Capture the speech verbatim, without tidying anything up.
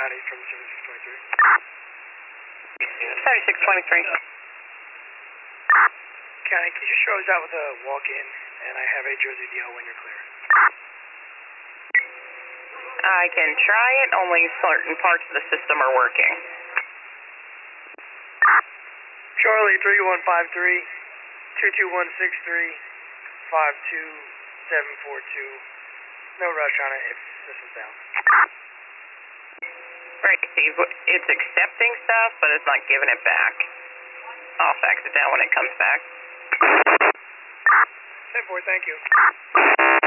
County from seventy-six twenty-three. seventy-six twenty-three. County, can you show us out with a walk-in, and I have a Jersey D O when you're clear. I can try it, only certain parts of the system are working. Charlie, three one five three, two two one six three, five two seven four two. No rush on it if system's down. Right, Steve. It's accepting stuff, but it's not giving it back. I'll fax it down when it comes back. ten four, thank you.